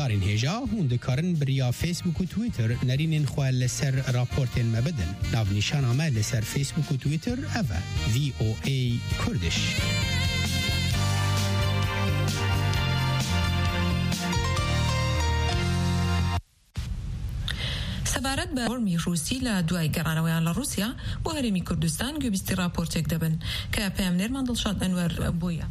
هشدارین هجا هون دکارن بریا فیسبوک و تویتر نرینین خواه لسر راپورتین مبدن ناو نیشان آمه لسر فیسبوک و تویتر اوه VOA کردش. سەبارەت بە فۆرمی رووسی لە دوای گەڕانەوەیان لە رووسیا بۆ هەرێمی کوردستان گوێبیستی راپۆرتێک دەبن کە پەیامنێرمان دڵشاد ئەنوەر بووە.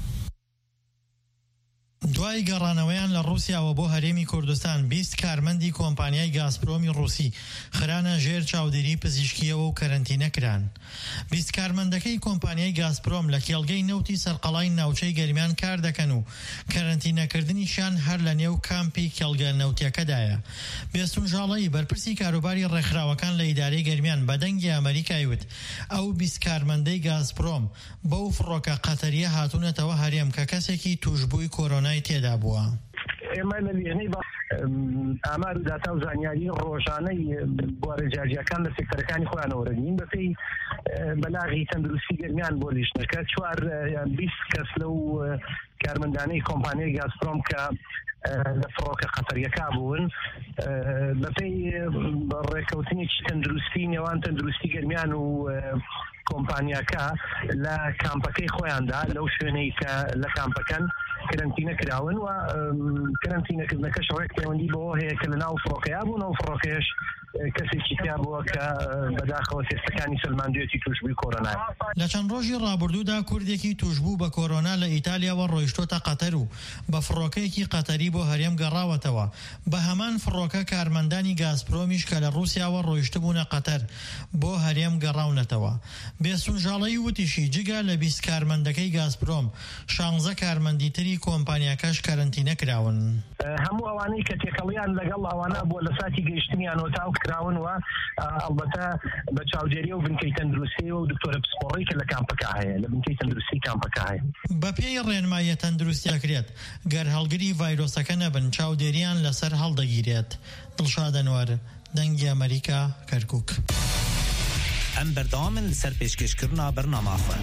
دوای گەڕانەوەیان لە رووسیاوە بۆ هەرێمی کوردستان 20 کارمەندی کۆمپانیای گازپرۆمی رووسی خرانە ژێر چاودێری پزیشکیەوە و کەرەنتینەکران. 20 کارمەندەکەی کۆمپانیای گازپرۆم لە کێڵگەی نەوتی سەرقەڵای ناوچەی گەرمیان کار دەکەن و کەرەنتینەکردنیشان هەر لە نێو کامپی کێڵگە نەوتیەکەدایە. بێستونژاڵەی بەرپرسی کاروباری ڕێکخراوەکان لە ئیدارەی گەرمیان بەدەنگی ئەمریکای وت ئەو 20 کارمەندەی گازپرۆم بەو فڕۆکە قەتەریە هاتوونەتەوە هەرێم کە کەسێکی توشبووی کۆرۆنای تێدا بووە. ئێمە لە لێنەی ئامار و داتا و زانیاری ڕۆژانەی بۆ ڕێجارجیەکان لە سێکتەرەکانی خۆیانەوە ڕێگین بەپێی بەلاغی تەندروستی گەرمیان بۆ لیژنەکە 20 کەس لەو کارمەندانەی کۆمپانیای گازپرۆم کە لە فڕۆکە قەتەریەکە بوون بەپێی ڕێکەوتنێکی تەندروستی نێوان تەندروستی گەرمیان و کۆمپانیاکە لە کامپەکەی خۆیاندا لەو شوێنەی کە لە کامپەکەن کەرەنتینە کراون و کەرەنتینەکردنەکەش ڕێک پەیوەندی بەوە هەیە کە لە ناو فڕۆکەیا بوون ئەو فڕۆکەیەش کەسێکی تیا بووە کە بەداخەوە تێستەکانی سەلماندوێتی توشبووی کۆرۆنا. لە چەند ڕۆژی ڕابردوودا کوردێکی توشبوو بە کۆرۆنا لە ئیتالیاوە ڕۆیشتۆتە قەتەر و بە فڕۆکەیەکی قەتەری بۆ هەرێم گەڕاوەتەوە. بە هەمان فڕۆکە کارمەندانی گازپرۆمیش کە لە رووسیاوە ڕۆیشتبوونە قەتەر بۆ هەرێم گەڕاونەتەوە. بێسونژاڵەی وتیشی جگە لە 20 کارمەندەکەی گازپرۆم 16 کارمەندی تری کۆمپانیاکەش کەرەنتینە کراون. هەموو ئەوانەی کە تێکەڵیان لەگەڵ ئەوانە بۆ لە ساتی گەیشتنیان وتاو کراون و ئەلبەتە بە چاودێری و بنکەی تەندروستی و دکتۆرە پسپۆڕی کە لە کامپەکە هەیە لە بنکەی تەندروستی کامپەکە هەیە. بە پێی ڕێنماییە تەندروستیەکرێت گەر هەڵگری ڤایرۆسەکە نەبن چاودێریان لەسەر هەڵدەگیرێت. دڵشاد ئەنوەر دەنگی ئەمریکا کەرکووک. ئەم بەردەوامن لەسەر پێشکەشکردنا بەرنامە خوێن.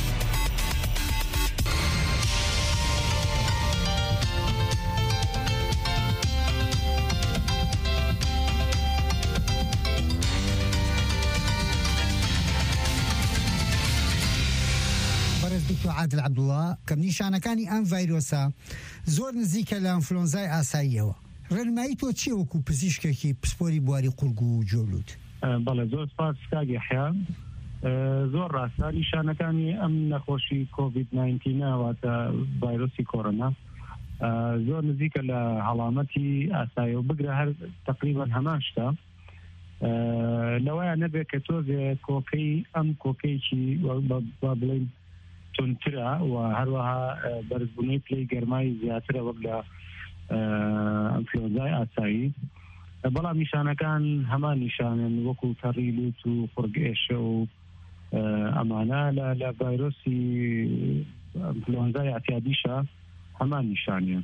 دکتۆر عادل عەبدوڵڵا کە نیشانەکانی ئەم ڤایرۆسە زۆر نزیکە لە ئەنفلۆنزای ئاساییەوە. ڕێنمایی تۆ چیە وەکو پزیشکێکی پسپۆری بواری قورگ و جۆلووت؟ بەڵێ زۆر سپاس کاک یەحیا. زۆر ڕاستە نیشانەکانی ئەم نەخۆشی کۆڤید-19 واتە ڤایرۆسی کۆرۆنا زۆر نزیکە لە هەڵامەتی ئاساییەوە بگرە هەر تقریبا هەمان شتە لەوەیە نەبێت کە تۆزێ کۆکەی ئەم کۆکەیەکی با بڵێن تونترە و هەروەها بەرزبوونەی پلەی گەرمای زیاترە وەک لە ئەنفلۆنزای ئاسایی. بەڵام نیشانەکان هەمان نیشانن وەکو تەڕی لوت و خوڕگێشە و ئەمانە لە ڤایرۆسی ئەنفلۆنزای ئەعتیادیشە هەمان نیشانیە.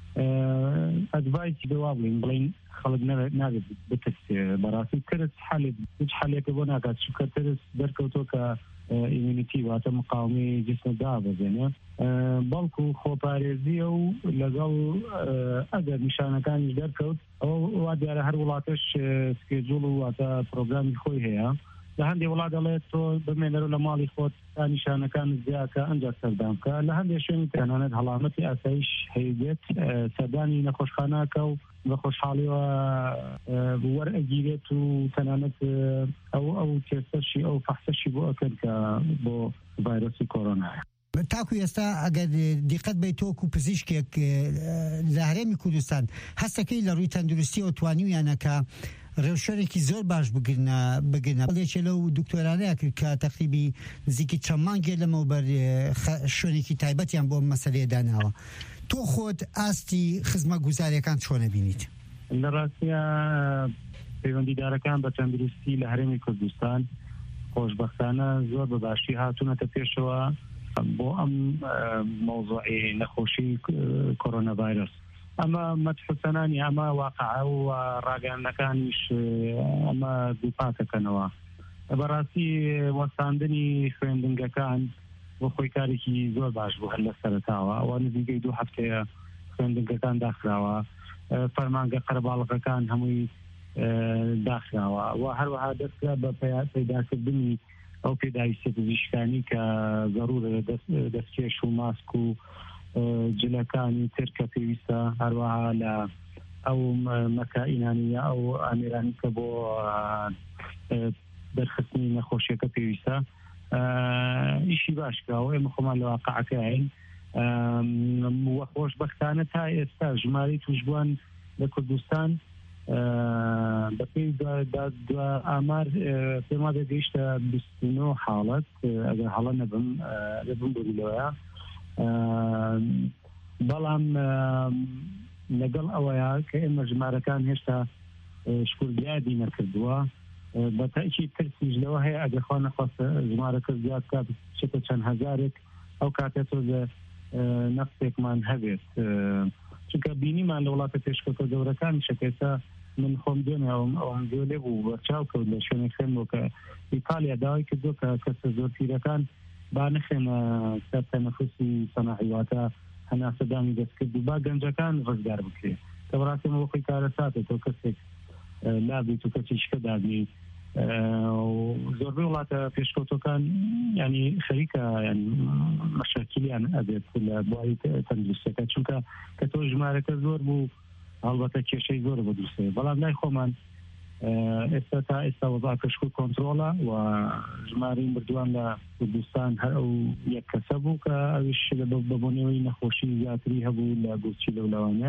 ئەدڤایسی بێوا بڵێن خەڵک نابێت بترسێ بەڕاستی ترس هیچ حەلێکە بۆ ناکات چونکە ترس دەرکەوتۆ کە ئیمونیتی واتە مقاومەی جسمت دابەزێنێ بەڵکو خۆپارێزیە و لەگەڵ ئەگەر نیشانەکانیش دەرکەوت ئەوە وا دیارە هەر وڵاتەش سکێجوڵ و واتە پرۆگرامی خۆی هەیە. لە هەندێک وڵات دەڵێت تۆ بمێنەرە لە ماڵی خۆت تا نیشانەکان زیاکە ئەنجا سەردان بکە. لە هەندێک شوێنی تەنانەت هەڵامەتی ئاساییش هەیەبێت سەردانی نەخۆشخانەکە و بە خۆشحاڵیەوە وەرئەگیرێت و تەنانەت ئەو تێستەشی ئەو فەحسەشی بۆ ئەکەن کە بۆ ڤایرۆسی کۆرۆنایە. تاکو ئێستا ئەگەر دیقەت بێت تۆکو پزیشکێک لە هەرێمی کوردستان هەستەکەی لە ڕووی تەندروستیەوە توانیویانەکە ڕێوشێنێکی زۆر باش بگرنە بەڵێکێ لەو دکتۆرانەیە کرد کە تەقریبی نزیکی چەند مانگێ لەمەوبەر شوێنێکی تایبەتیان بۆ مەسەلەیە داناوە. تۆ خۆت ئاستی خزمە گوزاریەکان چۆنە بینیت؟ لە ڕاستیە پەیوەندیدارەکان بە تەندروستی لە هەرێمی کوردستان خۆشبەختانە زۆر بە باشی هاتوونەتە پێشەوە بۆ ئەم مەوزوعی نەخۆشی کۆرۆنا ڤایرۆس. ئەمە مەتحسەنانی ئەمە واقعە و ڕاگەیاندنەکانیش ئەمە دووپاتەکەنەوە. بەڕاستی وەستاندنی خوێندنگەکان بۆ خۆی کارێکی زۆر باش بوو هەر لە سەرەتاوە ئەوە نزیکەی 2 هەفتەیە خوێندنگەکان داخراوە فەرمانگە قەرەباڵغەکان هەمووی داخراوە و هەروەها دەستکرا بە پەیداکردنی ئەو پێداویستە پزیشکانی کە ضرورە دەستکێش و ماسک و جلەکانی تر کە پێویستە هەروەها لە ئەو مەکائینانی ئەو ئامێرانی کە بۆ دەرخستنی نەخۆشیەکە پێویستە ئیشی باشکراوە ئێمە خۆمان لە واقعەکەین وە خۆشبەختانە تا ئێستا ژمارەی توشبووان لە کوردستان بەپێی ئامار پێما دەگەیشتە 29 حاڵەت ئەگەر هەڵە نەبم بۆلەوەیە بەڵام لەگەڵ ئەوەیە کە ئێمە ژمارەکان هێشتا شکوردیادی نەکردووە بە تاکید ترسیش لەوە هەیە ئەگەر خوا نەخواستە ژمارەکە زیاد بکات بچێتە چەند هەزارێک ئەو کاتێ تۆزە نەفسێکمان هەبێت چونکە بینیمان لە وڵاتە پێشکەوتە گەورەکان شەکەیسا من خۆم دوێنێ ئەوم لێ بوو بەرچاو کەوت لە شوێنێک خوێنەوە کە ئیتالیا داوای کردووە کە کەسە زۆر پیرەکان با نەخێنە سەر تەنەفوسی سەناحیواتە هەناسەدانی دەستکرد و با گەنجەکان ڕزگار بکرێت کە بەڕاستیمە وەخۆی کارەساتێ تۆ کەسێک لابێت و کەسی شکە دابێ زۆربەی وڵاتە پێشکەوتەکان ینی خەریکە مەشاکیلیان ئەبێت لە بواری تەندروستەکە چونکە کە تۆ ژمارەکە زۆر بوو هەڵبەتە کێشەی زۆر بەدروستێ بەڵام لای خۆمان ئێستا تا ئێستا وەزارە شکوور کۆنتڕۆڵە و ژمارەی مردووان لە کوردستان هەر ئەو یەک کەسە بوو کە ئەویش بەبوونەوەی نەخۆشی زیاتری هەبوو لە بورچی لەولەوانە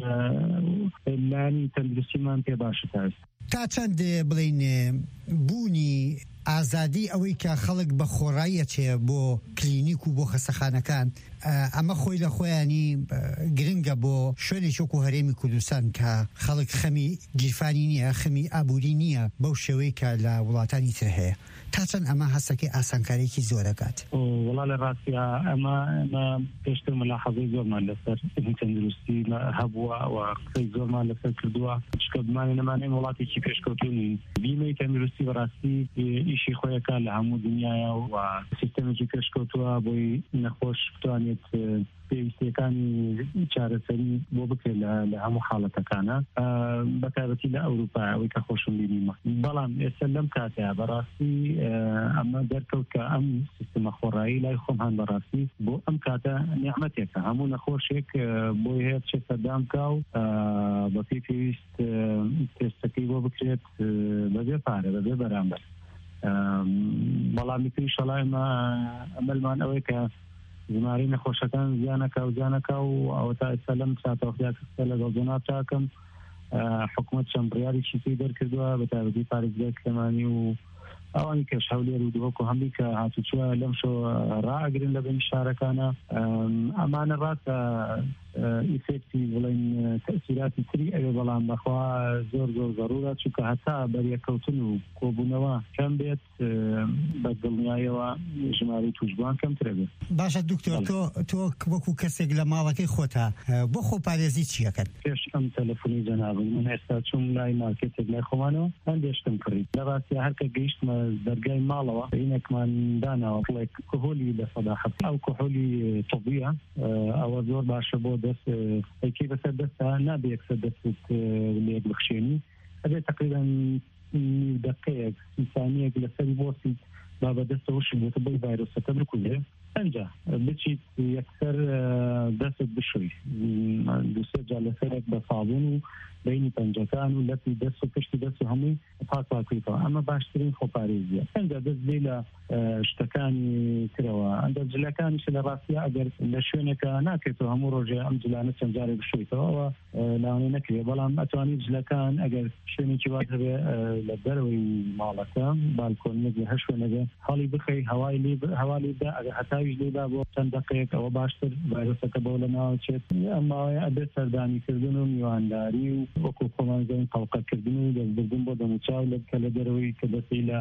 لانی تەندروستیمان پێ باشە تا ئێستا تا چەند بڵین بوونی ئازادی ئەوەی کە خەڵک بە خۆڕاییە چێ بۆ کلینیک و بۆ خەستەخانەکان ئەمە خۆی لە خۆیانی گرنگە بۆ شوێنی چۆک و هەرێمی کوردستان کە خەڵک خەمی گیرفانی نییە خەمی ئابووری نییە بەو شێوەی کە لە وڵاتانی تر هەیە تا چەند ئەمە هەستەکەی ئاسانکارێکی زۆرەکات وڵا لە ڕاستیە ئەمە پێشتر مەلاحەزەی زۆرمان لەسەر تەندروستی هەبووە و قسەی زۆرمان لەسەر کردووە چکە بمانێ نەمانەی وڵاتێکی پێشکەوتوونی بیمەی تەندروستی بەڕاستی ئیشی خۆیەکە لە هەموو دنیاە و سیستەمێکی پێشکەوتووە بۆی نەخۆش بتوانێت پێویستیەکانی چارەسەری بۆ بکرێت لە هەموو حاڵەتەکانە بەتایبەتی لە ئەوروپا ئەوەی کە خۆشم بینیمە بەڵام ئێستا لەم کاتەیە بەڕاستی ئەمە دەرکەوت کە ئەم سیستەمە خۆڕایی لای خۆم هەن بەڕاستی بۆ ئەم کاتە نیعمەتێکە هەموو نەخۆشێک بۆی هەیە بچێت سەردام کا و بەپێی پێویست تێستەکەی بۆ بکرێت بەبێ پارە بەبێ بەرامبەر بەڵامی تری شەڵایمە ئەمەلمان ئەوەی کە ژمارەی نەخۆشەکان زیانەکە و ئەوە تا ئێستا لەم ساتەوەخیاکە لەگەڵ جەناب چاکەم حکوومەت چەند بڕیاریی پێی دەرکردووە بە تایبەتی پارێزگای کلێمانی و ئەوانی کەش هەولێر و دووەکو هەمووی کە هاتوچووە لەم شۆ ڕائەگرن لە بین شارەکانە ئەمانە ڕاستە ئیفێکتی بڵین تەسیراتی تری ئەوێ بەڵام بەخوا زۆر ضرورە چونکە هەتا بەریەکەوتن و کۆبوونەوە کەم بێت بە دڵنیایەوە ژمارەی توشبووان کەمترە بێت. باشە دوکتۆر تۆ وەکو کەسێک لە ماڵەکەی خۆتە بۆ خۆپارێزی چیەکەن؟ پێش ئەم تەلەفۆنی جەنابم من ئێستا چوم لای مارکێتێک لای خۆمانەوە هەندێشتم کڕیت لە ڕاستی هەرکە گەیشتمە دەرگای ماڵەوە عینێکمان داناوە بڵێ کحۆلی لە سەداحەت ئەو کحۆلی طبیە ئەوە زۆر باشە بۆ دەست ئەیکی بەسەر دەستا نابێ یەکسەر دەست لێک بخشێنی ئەبێ تقریبا دقەیەک ثانیەک لەسەری بۆسیت با بەدەستە وشت بێتە بۆی ڤایرۆسەکە بکوژێ ئەنجا بچیت یەکسەر دەستت بشوی دووسێ جا لەسەرێک بە صابون و بینی پەنجەکان و لەپی دەست و پشتی دەست و هەمووی پاکویتەوە ئەمە باشترین خۆپارێزیە ئەنجا دەست بێ لە شتەکانی ترەوە ئەندە جلەکانیش لە ڕاستیە ئەگەر لە شوێنێکە ناکرێتەوە هەموو ڕۆژێ ئەم جلانە چەند جارێک بشویتەوە ئەوە لاوانەیە نەکرێت بەڵام ئەتوانیت جلەکان ئەگەر شوێنێکی وا هەبێ لە دەرەوەی ماڵەکە بالکۆنیەک لە هەر شوێنەکە هەڵی بخەی هەوا لێدا ئەگەر هەتاویش لێدا بۆ چەند دقەیەک ئەوە باشتر ڤایرۆسەکە بەو لە ناوچێت ئەماوەیە ئەبێت سەردانیکردن و میوانداری و وەکو خۆمانزەین تەڵقەکردن و دەستبردن بۆ دەموچاو کە لە دەرەوەی کە دەستی لە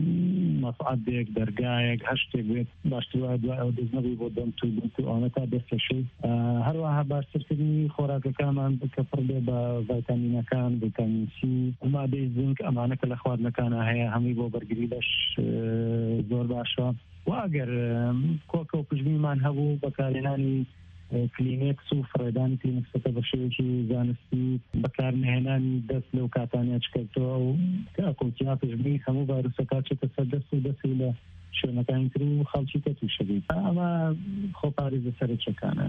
مەسعەدێک دەرگایەک هەر شتێک بێت باشتر وایە دوای ئەو دەست نەبی بۆ دەم و ئەوانە تا دەستەشەی هەروەها باشترکردنی خۆراکەکانمان کە پڕ بێ بە ڤایتامینەکان ڤیتامین سی مادەی زینک ئەمانە کە لە خواردنەکانە هەیە هەمووی بۆ بەرگری لەش زۆر باشە و ئەگەر کۆکە و پشتگیریمان هەبوو بەکارهێنانی کلینیکس و فڕێدانی کلینیکسەکە بە شێوەیەکی زانستی بەکارهێنانی دەست لەو کاتانە چکردەوە و ئەکۆتیا پشتگیری هەموو ڤایرۆسەکە چێتە سەر دەست و دەستی لە شوێنەکانی تر و خەڵکی کە تووشە بێت ئەمە خۆپارێزە سەرچەکانە.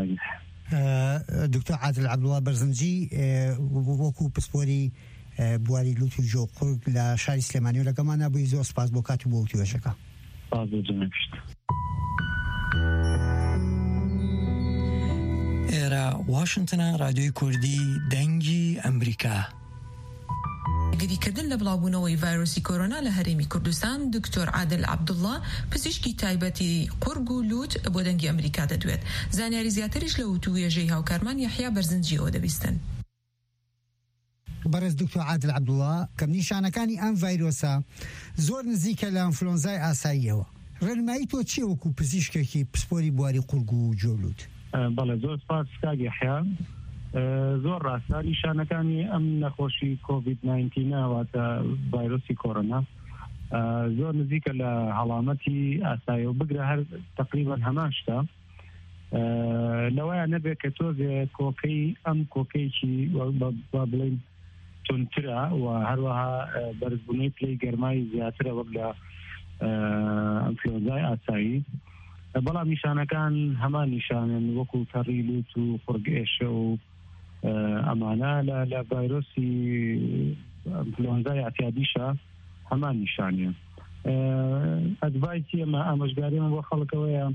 دکتۆر عادل عەبدوڵڵا بەرزنجی وەکو پسپۆری بواری لوت و جۆقورگ لە شاری سلێمانی و لەگەڵمانە بووی زۆر سپاس بۆ کات و بۆ وتوێژەکە. ئێرە واشنتنە رادیۆی کوردی دەنگی ئەمریکا. گریکردن لە بڵاوبوونەوەی ڤایرۆسی کۆرۆنا لە هەرێمی کوردستان دکتۆر عادل عەبدوڵڵا پزیشکی تایبەتی قورگ و لوت بۆ دەنگی ئەمریکا دەدوێت. زانیاری زیاتریش لە وتووێژەی هاوکارمان یەحیا بەرزنجیەوە دەبیستن. بەڕێز دکتۆر عادل عەبدوڵڵا کەم نیشانەکانی ئەم ڤایرۆسە زۆر نزیکە لە ئەنفلۆنزای ئاساییەوە. ڕێنمایی تۆ چیە وەکو پزیشکێکی پسپۆری بواری قورگ و جۆلوت؟ بەڵێ زۆر سپاس کاک یەحیا. زۆر ڕاستە نیشانەکانی ئەم نەخۆشی کۆڤید-19 واتە ڤایرۆسی کۆرۆنا زۆر نزیکە لە هەڵامەتی ئاساییەوە بگرە هەر تقریبا هەمان شتە لەوەیە نەبێت کە تۆزێ کۆکەی ئەم کۆکەیەکی با بڵێن تونترە و هەروەها بەرزبوونەی پلەی گەرمای زیاترە وەک لە ئەنفلۆنزای ئاسایی. بەڵام نیشانەکان هەمان نیشانن وەکو تەڕی لوت و قورگێشە و ئەمانە لە ڤایرۆسی ئەنفلۆنزای ئەعتیادیشە هەمان نیشانیە. ئەدڤایسی ئەمە ئامۆژگاریمان بۆ خەڵکەوەیە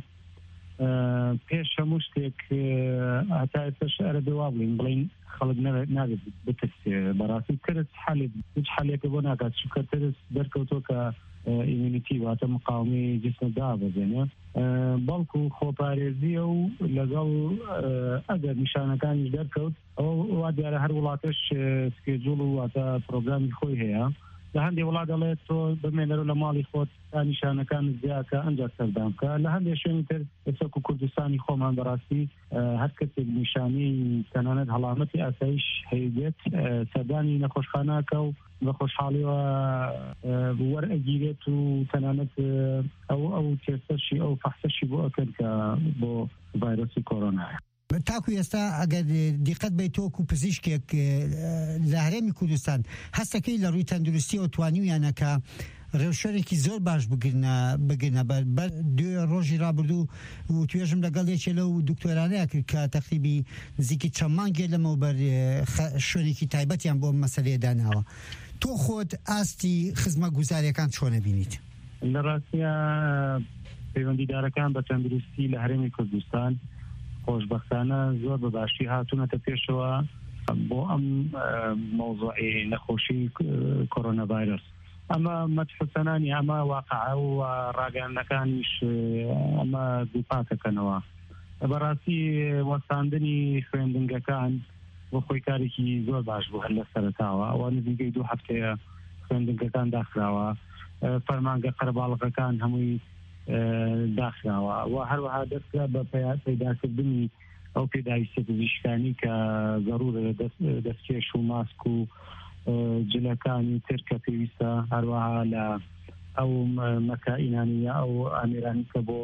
پێش هەموو شتێک هەتا ئێستاش ئەرە بێوا بڵین خەڵک نابێت بترسێ بەڕاستی ترس هیچ حەلێکە بۆ ناکات چونکە ترس دەرکەوتۆ کە ئیمونیتی واتە مقاومی جسمە دابەزێنێ بەڵکو خۆپارێزیە و لەگەڵ ئەگەر نیشانەکانیش دەرکەوت ئەوە وا دیارە هەر وڵاتش سکێجوڵ و واتە پرۆگرامی خۆی هەیە. لە هەندێک وڵات دەڵێت تۆ بمێنەرە لە ماڵی خۆت تا نیشانەکان زیاکە ئەنجا سەردام بکە. لە هەندێک شوێنی تر ئێستا و کوردستانی خۆمان بەڕاستی هەر کەسێک نیشانی تەنانەت هەڵامەتی ئاساییش هەیەبێت سەردانی نەخۆشخانەکە و بە خۆشحاڵیەوە وەرئەگیرێت و تەنانەت ئەو تێستەشی ئەو فەحسەشی بۆ ئەکەن کە بۆ ڤایرۆسی کۆرۆنایە. تاکو ئێستا ئەگەر دیقەت بیت تۆکو پزیشکێک لە هەرێمی کوردستان هەستەکەی لە ڕووی تەندروستیەوە توانیویانەکە ڕێوشێنێکی زۆر باش بگرنە بەر دوێ ڕۆژی ڕابردوو و توێژم لەگەڵ یەکێ لەو دکتۆرانەیە کرد کە تەقریبی نزیکی چەند مانگێ لەمەوە بەر شوێنێکی تایبەتیان بۆ مەسەلەیە داناوە. تۆ خۆت ئاستی خزمە گوزاریەکان چۆنە بینیت؟ لە ڕاستیە پەیوەندیدارەکان بە تەندروستی لە هەرێمی کوردستان خۆشبەختانە زۆر بەباشی هاتوونەتە پێشەوە بۆ ئەم مۆزوعی نەخۆشی کۆرۆنا ڤایرۆس. ئەمە مەتحسەنانی ئەمە واقعە و ڕاگەیاندنەکانیش ئەمە دووپاتەکەنەوە. بەڕاستی وەستاندنی خوێندنگەکان بۆ خۆی کارێکی زۆر باش بوو هەر لە سەرەتاوە. ئەوە نزیکەی 2 هەفتەیە خوێندنگەکان داخراوە، فەرمانگە قەرەباڵغەکان هەمووی داخراوە و هەروەها دەستکرا بە پەیداکردنی ئەو پێداویستە پزیشکانی کە ضرورە دەستکێش و ماسک و جلەکانی تر کە پێویستە هەروەها لە ئەو مەکائینانیە ئەو ئامێرانی کە بۆ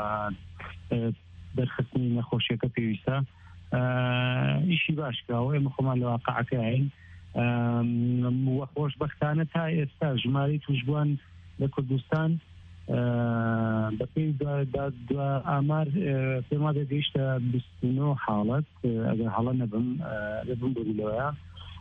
دەرخستنی نەخۆشیەکە پێویستە ئیشی باش کراوە. ئێمە خۆمان لە واقعەکەین وە خۆشبەختانە تا ئێستا ژمارەی توشبووان لە کوردستان بەپێی ئامار پێما دەگەیشتە 29 حاڵەت ئەگەر هەڵە نەبم بۆلەوەیە.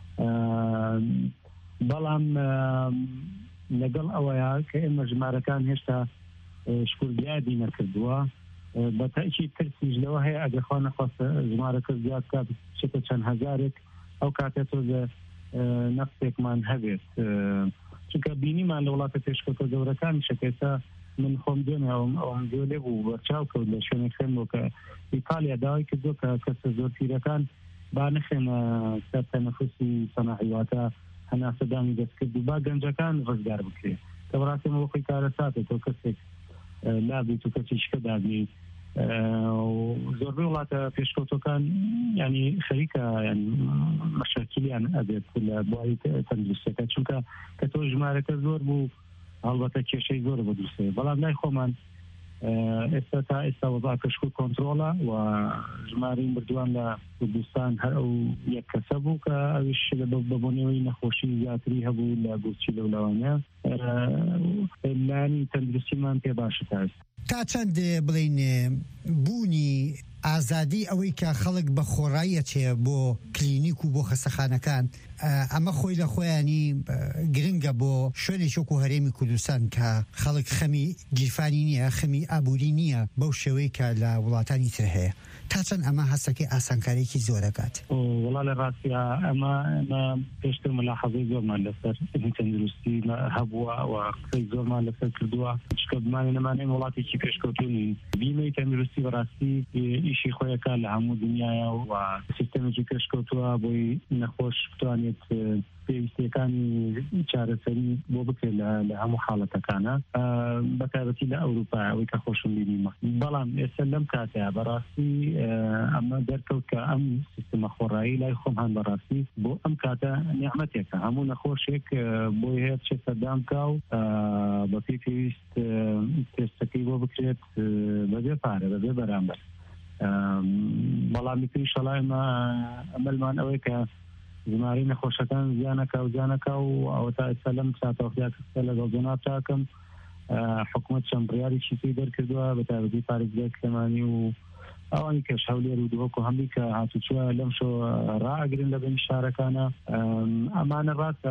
بەڵام لەگەڵ ئەوەیە کە ئێمە ژمارەکان هێشتا شکوردیادی نەکردووە بە تەئکید ترسیش لەوە هەیە ئەگەر خوا نەخواستە ژمارەکە زیاد بکات بچێتە چەند هەزارێک ئەو کاتێ تۆزە نەفسێکمان هەبێت چونکە بینیمان لە وڵاتە پێشکەوتە گەورەکانی شەکێستا من خۆم دوێنێ ئەوم گوێ بوو بەرچاو کەوت لە شوێنێک خوێنەوە کە ئیتالیا داوای کردووە کە کەسە زۆر پیرەکان با نەخێنە سەر تەنەفوسی سەناعی واتە هەناسەدانی دەستکرد و با گەنجەکان ڕزگار بکرێت کە بەڕاستی ئەمە خۆی کارە ساتێت تۆ کەسێک لابێت و کەسی شکە دابێت. زۆربەی وڵاتە پێشکەوتەکان ینی خەریکە مەشاکیلیان ئەبێت لە بواری تەندروستیەکە چونکە کە تۆ ژمارەکە زۆر بوو هەڵبەتە کێشەی زۆر بەدروستێ. بەڵام لای خۆمان ئێستا وەزا کەشک و کۆنتڕۆڵە و ژمارەی مردووان لە کوردستان هەر ئەو یەک کەسە بوو کە ئەویش بەبوونەوەی نەخۆشی زیاتری هەبوو لە بورچی لەولەوانە لانی تەندروستیمان پێ باشە تا ئێستا. تا چەند بڵین بوونی ئازادی ئەوەی کە خەڵک بە خۆڕاییە چێ بۆ کلینیک و بۆ خەستەخانەکان ئەمە خۆی لە خۆیانی گرنگە بۆ شوێنێک وەکو هەرێمی کوردستان کە خەڵک خەمی گیرفانی نییە، خەمی ئابووری نییە بەو شێوەی کە لە وڵاتانی تر هەیە. تا چەند ئەمە هەستەکەی ئاسانکارێکی زۆرەکات؟ وڵا لە ڕاستیە ئەمە پێشتر ملاحەزەی زۆرمان لەسەر تەندروستی هەبووە و قسەی زۆرمان لەسەر کردووە چکە بمانێ نەمانەی وڵاتێکی پێشکەوتوونین. بیمەی تەندروستی بەڕاستی ئیشی خۆیەکە لە هەموو دنیاە و سیستەمێکی پێشکەوتووە بۆی نەخۆش بتوانێت پێویستیەکانی چارەسەری بۆ بکرێت لە هەموو حاڵەتەکانە بەتایبەتی لە ئەوروپا ئەوەی کە خۆشم بینیمە. بەڵام ئێستا لەم کاتەیە بەڕاستی ئەمە دەرکەوت کە ئەم سیستەمە خۆڕایی لای خۆم هەن بەڕاستی بۆ ئەم کاتە نیعمەتێکە هەموو نەخۆشێک بۆی هەیە چێت سەردام کا و بە پێویست تێستەکەی بۆ بکرێت بەبێ پارە بەبێ بەرامبەر. بەڵامی تری شەڵایمە ئەمەلمان ئەوەی کە ژمارەی نەخۆشەکان زیانەکە و ئەوە تا ئێستا لەم ساتەوەخیا کەسە لەگەڵ جەناب چاکەم حکوومەت چەند بڕیاریشی پێی دەرکردووە بە تایبەتی پارێزگای کلێمانی و ئەوانی کەش هەولێر و دووەکو هەمووی کە هاتوچووە لەم شۆ ڕائەگرن لە بین شارەکانە ئەمانە ڕاستە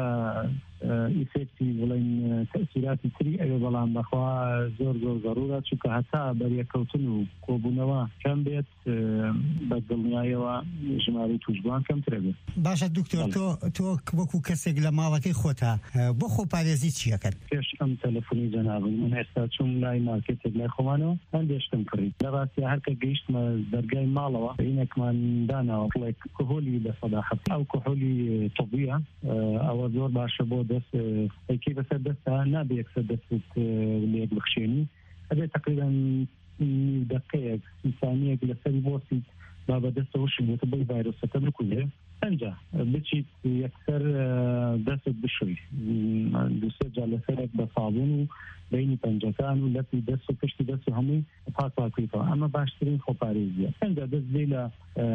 ئیفێکتی بڵین تەسیراتی تری ئەوێ بەڵام بەخوا زۆر ضرورە چونکە هەتا بەریەکەوتن و کۆبوونەوە کەم بێت بە دڵنیایەوە ژمارەی توشبووان کەمترە بێت. باشە دکتۆر تۆ وەکو کەسێک لە ماڵەکەی خۆتە بۆ خۆپارێزی چیەکەن؟ پێش ئەم تەلەفۆنی جەنابن من ئێستا چوم لای مارکێتێک لای خۆمانەوە هەندێشتم کڕیت لە ڕاستیە هەرکە گەیشتمە دەرگای ماڵەوە عینەکمان داناوە بڵێک کحۆلی لە سەداحەت ئەو کحۆلی طبیە ئەوە زۆر باشە بۆ دەست ئەیکی بەسەر دەستە نابێت سەر دەست لێک بخشێنی ئەبێت تقریبا دقەیەک ثانیەک لەسەری بۆسیت با بە دەستەوەشی بۆتە بۆی ڤایرۆسەکە بکوژێ ئەنجا بچیت یەکسەر دەستت بشوی دووسێ جا لەسەرێک بە سابوون و بینی پەنجەکان و لەپی دەست و پشتی دەست و هەمووی پاکویتەوە ئەمە باشترین خۆپارێزیە. ئەنجا دەست بێ لە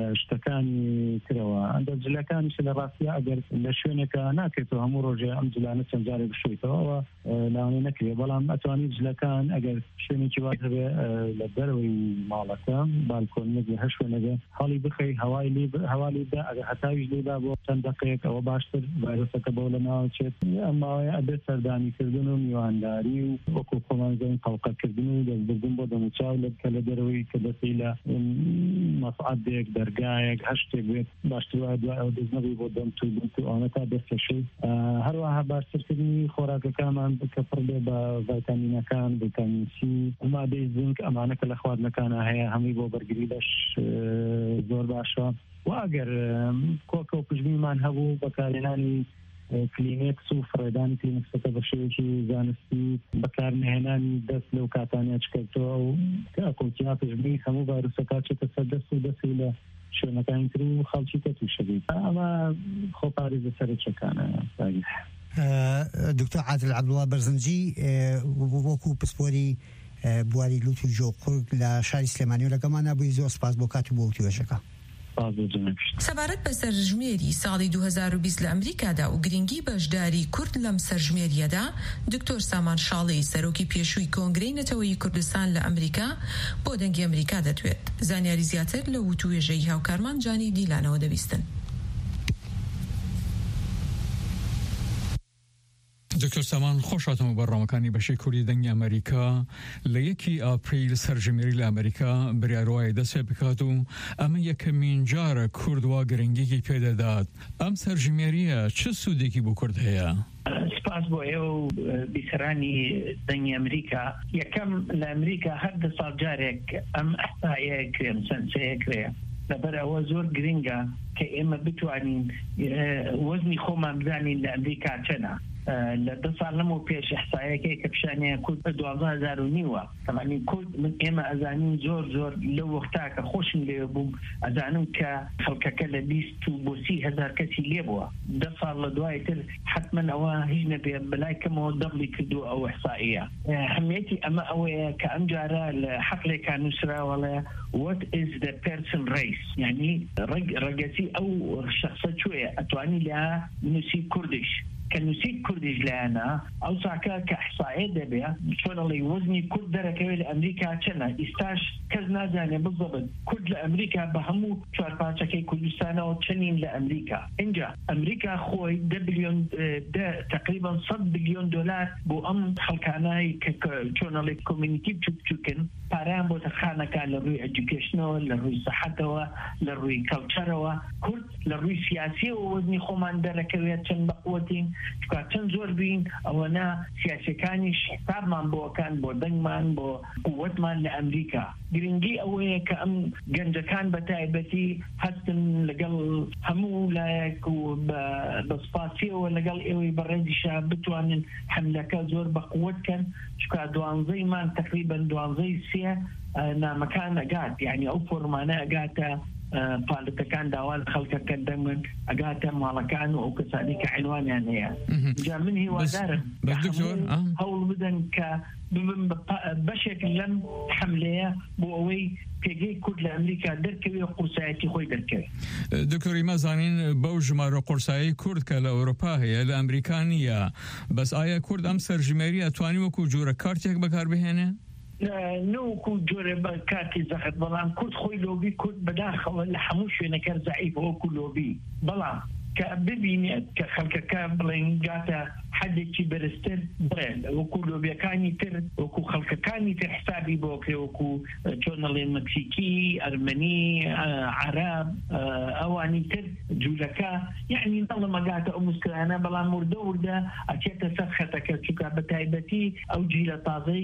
شتەکانی ترەوە ئەندە جلەکانیش لە ڕاستیە ئەگەر لە شوێنێکە ناکرێتەوە هەموو ڕۆژێ ئەم جلانە چەند جارێک بشویتەوە لاوانێ نەکرێت بەڵام ئەتوانی جلەکان ئەگەر شوێنێکی وا هەبێ لە دەرەوەی ماڵەکە بالکۆنێک لە هەر شوێنەگە هەڵی بخەی هەوالی دا ئەگەر هەتاویش لێدا بۆ چەند دقەیەک ئەوە باشتر ڤایرۆسەکە بەو لە ناوچێت ئەماوەیە ئەبێت سەردانیکردن و میوانداری و وەکو خۆمانزەین تەڵقەکردن و دەستبردن بۆ دەموچاو لەکە لە دەرەوەی کە دەستی لە مەسعەدێک دەرگایەک هەر شتێک بێت باشتر وایە دوای ئەوە دەستنەبی بۆ دەم و ئەوانە تا دەستکەشەی هەروەها باشترکردنی خۆراکەکانمان بکە پڕ بێ بە ڤایتامینەکان ڤیتامین سی مادەی زینک ئەمانە کە لە خواردنەکانە هەیە هەمووی بۆ بەرگری لەش زۆر باشە و ئەگەر کۆکە و پشتبینمان هەبوو بەکارهێنانی کلینیکس و فڕێدانی کلینیکسەکە بە شێوەیەکی زانستی بەکارهێنانی دەست لەو کاتانیا چکەوتەوە و ئەکۆتیا پشتبینی هەموو ڤایرۆسەکە چێتە سەر دەست و دەستی لە شوێنەکانی تر و خەڵکی کە تووشە بێت ئەمە خۆپارێزە سەرچەکانە. دکتۆر عادل عەبدوڵڵا بەرزنجی وەکو پسپۆری بواری لوت و جۆقورگ لە شاری سلێمانی و لەگەڵمانە بووی زۆر سپاس بۆ کات و بۆ توێژەکە. سەبارەت بە سەرژمێری ساڵی 2020 لە ئەمریکادا و گرنگی بەشداری کورد لەم سەرژمێریەدا دکتۆر سامان شاڵی سەرۆکی پێشووی کۆنگرەی نەتەوەیی کوردستان لە ئەمریکا بۆ دەنگی ئەمریکا دەدوێت. زانیاری زیاتر لە وتوێژەی هاوکارمان جانی دیلانەوە دەبیستن. دکتۆر سامان خۆشاتەوە بەڕۆمەکانی بەشەی کوردی دەنگی ئەمریکا لە 1 ئاپریل سەرژمێری لە ئەمریکا بریاڕوای دەست پێ بکات و ئەمە یەکەمین جارە کوردوا گرنگێکی پێدەدات. ئەم سەرژمێریە چه سوودێکی بۆ کورد هەیە؟ سپاس بۆ ئێوە و بیسەرانی دەنگی ئەمریکا. یەکەم لە ئەمریکا هەر دە ساڵ جارێک ئەم ئەحسایە کرێن سەنسەیە کرێ لەبەر ئەوە زۆر گرنگە کە ئێمە بتوانین وەزنی خۆمان بزانین لە ئەمریکا چەنە. لە 2 ساڵ لەمەوە پێش ئەحسایەکەی کە پیشانەیە کورد 12,009 تەمانی کورد من ئێمە ئەزانین زۆر لەو وەختا کە خۆشم لێ بووم ئەزانم کە خەڵکەکە لە 20 بۆ 30,000 کەسی لێ بووە 10 ساڵ لە دوای تر حتمما ئەوە هیچ نەبێ بەلای کەمەوە دەبڵی کردو ئەو ئەحساییە هەمیەتی ئەمە ئەوەیە کە ئەم جارە لە حەقلێکان نووسراوەڵێ what is the person race يعني ڕەگەسی ئەو شخصە کوێیە ئەتوانی لە نووسی کوردیش كنسيت كرديش لنا او ساكا كاحصائيه دبي شلون اللي وزني كرد دركه لامريكا كنا استاش كزنا زاني بالضبط كرد لامريكا بهمو شوار باتشكي كل سنه وتشنين لامريكا انجا امريكا خوي دبليون تقريبا $100 بليون بو ام خلكاناي شلون اللي كوميونيتي تشوكن بارام بو تخانا كان لروي اديوكيشنال لروي صحته لروي كلتشر كرد لروي سياسي ووزني خومان دركه تشن بقوتين چون زۆر بین ئەوەنا سیاسەکانیش حسابمان بۆکان بۆ دەنگمان بۆ قووەتمان لە ئەمریکا گرنگی ئەوەیە کە ئەم گەنجەکان بە تایبەتی هەستن لەگەڵ هەموو لایەک و بە سپاسیەوە لەگەڵ ئێوەی بەڕێزیشا بتوانن حملەکە زۆر بە قووەتکەن چونکە 12مان تقریبا 12 نامەکان ئەگات یعنی ئەو فۆرمانە ئەگاتە پاڵەتەکان داوال خەڵکەکە دەمن ئەگاتە ماڵەکان و ئەو کەسانی کە عنوانیان هەیە جا من هیوادارم هەوڵ بدەن کە ببن بەشێک لەم حملەیە بۆ ئەوەی پێگەی کورد لە ئەمریکا دەرکەوێ قورسایەتی خۆی دەرکەوێت دکتۆری مەزانین بەو ژمارە قورسایی کورد کە لە ئەوروپا هەیە لە ئەمریکا نییە بەس ئایا کورد ئەم سەرژمێری ئەتوانی وەکو جۆرە کارتێک بەکاربهێنێ؟ نوكو جوري كاتي زخت بلان كرد خوي لوبي كرد بداخل لحموش نكر زعيف وكو لوبي بلان كببيني كخلك بلين جاتا حدك برستر برين وكو لوبي كاني تر وكو خلك كاني تر حسابي بوكي وكو جورنالي مكسيكي أرمني عرب أواني تر جولكا يعني نظل ما جاتا أمسكرانا بلان مردوردا أكيد سخطك شكا بتايبتي أو جيلة طازي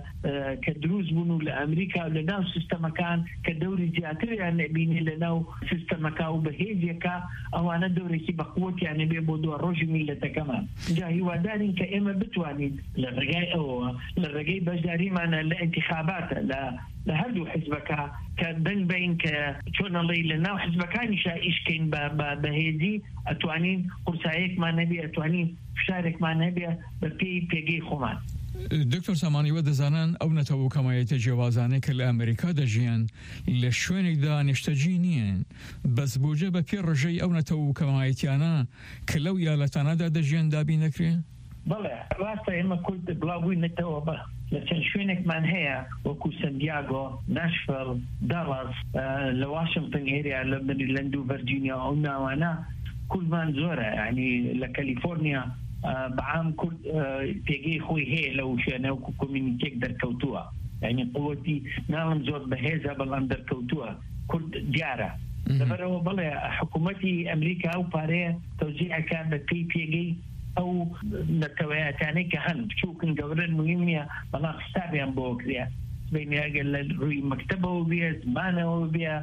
كدروز بنو لأمريكا ولناو سيستم كان كدوري زياتر يعني بيني لناو سيستم كاو بهيزيكا أو أنا دوري كي بقوتي يعني بيبودو الرجمي لتكمان جاهي ودارين كإما بتواني للرقاي بجداري معنا الانتخابات لهدو حزبك كدن بين كشون اللي لناو حزبكاني شايش كين بهيزي أتوانين قرصايك ما نبي أتوانين فشارك ما نبي بيجي خمان دکتۆر سامانی وە دەزانن ئەو نەتەوە کەمایەتە جیاوازانەی کە لە ئەمریکا دەژیان لە شوێنێکدا نیشتەجی نییان بەس بۆجە بە پێ ڕژەی ئەو نەتەوە کەمایەتیانە کە لەو یالەتانەدا دەژیان دابی نەکرێ؟ بەڵێ ڕاستە ئێمە کورد بڵاوبووی نەتەوە بە لە چەند شوێنێکمان هەیە وەکو سەندیاگۆ ناشڤیل داڵاس لە واشنگتن ئێریا لە مریلەند و ڤەرجینیا ئەو ناوانە کوردمان زۆرە یعنی لە کەلیفۆرنیا بعام كرد تيجي خوي هي لو شأنه كومينيتيك دركوتوا يعني قوتي نعم زود بهذا بلان دركوتوا كرد ديارة لبرو بلا حكومتي أمريكا أو باريا توزيع كان بتيجي أو نتوياتاني كهن شو كن جورن مهمة بلا حسابي عن بوكريا بين ياجل روي مكتبه وبيا زمانه وبيا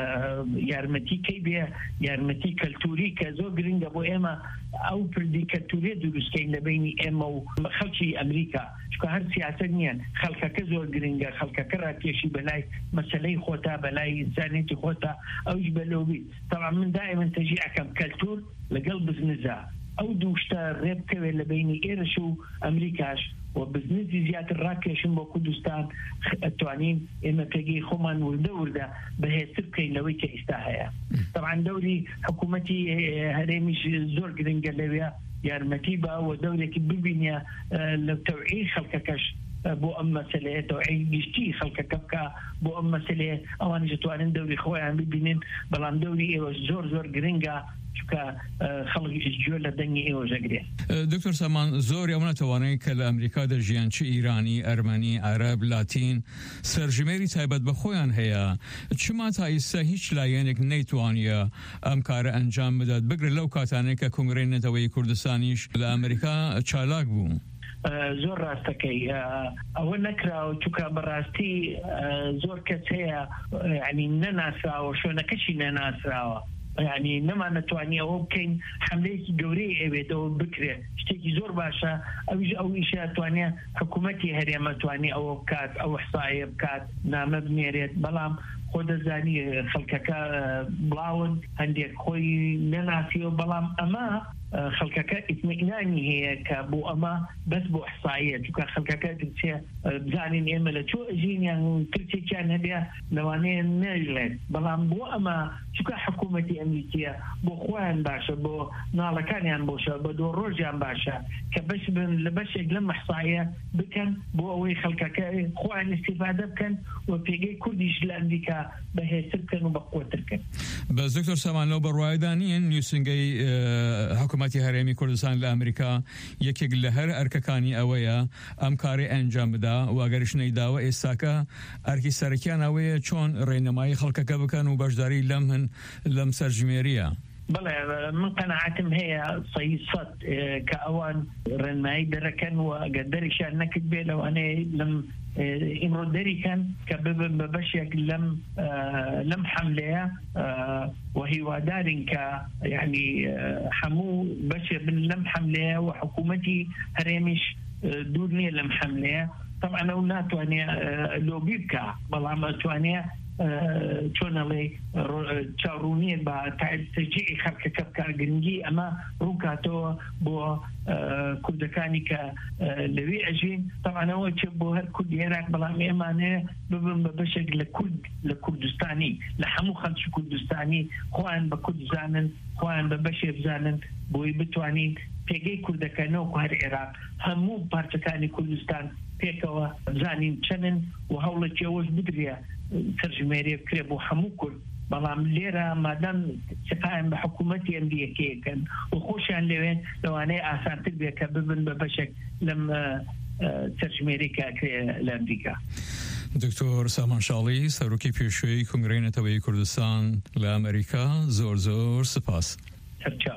يارمتي كي بيا يارمتي كالتوري كزو جرينج أبو إما أو بردي كالتوري دروس كين لبيني إما وخلشي أمريكا شو هر سياسيا خلك كزو جرينج خلك كراتيشي بلاي مسألة خوتا بلاي زانيتي خوتا أو جبلوبي طبعا من دائما تجي أكم كالتور لقلب النزاع أو دوشتا ريب كوي لبيني إيرشو أمريكاش وبزنس زيادة الراكشين بكردستان التوانين إما تجي خمان والدولة بهي سبكي لويك استاهيا طبعا دوري حكومتي هرمش زور جرينجا لويا يارمتيبا ودولة ببنيا لتوعي خلقكش بو أما مسألة توعي جشتي خلق كبكا بو أما مسألة أوان جتوانين دوري خويا ببنين بلان دوري زور جرينجا چونکە خەڵکیش گوێ لە دەنگی ئێوە ژەگرێ. دکتۆر سامان زۆر ئەو نەتوانەیە کە لە ئەمریکا دەژیان چ ئیرانی، ئەرمەنی، عەرەب، لاتین سەرژمێری تایبەت بە خۆیان هەیە چما تا ئێستا هیچ لایەنێک نەیتوانیە ئەم کارە ئەنجام بدات بگرێت لەو کاتانەیە کە کۆنگرەی نەتەوەیی کوردستانیش لە ئەمریکا چالاک بوو. زۆر ڕاستەکەی ئەوە نەکراوە چونکە بەڕاستی زۆر کەس هەیە ینی نەناسراوە شوێنەکەشی نەناسراوە يعني نما نتواني أو كين حملة جوري أو بكرة شتى زور باشا أو إشاء تواني حكومتي هريمة تواني أو كات أو إحصائية بكات نامبني ريت بلام خود زاني خلقك بلاون عندك خوي نناسيو بلام أما خلقك اطمئناني هي كابو أما بس بو إحصائية تبقى خلقك تبقى بزاني إملا شو أجين يعني كرتي كان هديا لوانين نجلت بلام بو أما تبقى حكومتي أمريكية بو خوان باشا بو نالكان يعني بوشا بدو روجان باشا كبش لبش لما إحصائية بكن بو أوي خلقك خوان استفادة بكن وفيجي كرديش لأمريكا بهي سبكن وبقوة تركن. بس دكتور سامان لو بروایدانی نيوسنجي حکومتی هرمی کردستان لامریکا یکی لهر ارککانی اویا امکاری انجام بده و اگرش نیداو استاکا ارکی سرکیان اویا چون رینمایی خلق کبکن و بجداری لم سرجمیریا. بله من قناعتم هي صيصت كأوان رنماي دركن وقدرش نكد بيه لو أنا لم إمرو دري كان كبب ببشيك لم حملها وهي ودارن يعني حمو بشي من لم حملها وحكومتي هرمش دورني لم حملها طبعا لو ناتواني لو بيبكا بلعما تواني چۆنەڵێ چاڕوونیە بە تەجیعی خەڵکە بکار گرنگی ئەمە ڕووکاتەوە بۆ کوردەکانی کە لەوێ ئەژین تەوانەوە چ بۆ هەر کوردی عێراق بەڵام ئێمانەیە ببن بە بەشێک لە کوردستانی لە هەموو خەڵکی کوردستانی خۆیان بە کورد بزانن خۆیان بە بەشێ بزانن بۆی بتوانین پێگەی کوردەکانەوە هەر عێراق هەموو پارچەکانی کوردستان پێکەوە بزانین چەنن و هەوڵێکی ئەوەش بدرێ ترجمێری بکرێ بۆ هەموو کورد بەڵام لێرە مادام سپایان بە حکوومەتی ئەمریکیەکەن و خۆشیان لەوێن لەوانەیە ئاسانتر بێ کە ببن بە بەشێک لەم ترجمێری کاکرێ لە ئەمریکا. دکتۆر سامان شاڵی سەرۆکی پێشوەی کنگرەی نەتەوەیی کوردستان لە ئەمریکا زۆر سپاس. سەرچاو.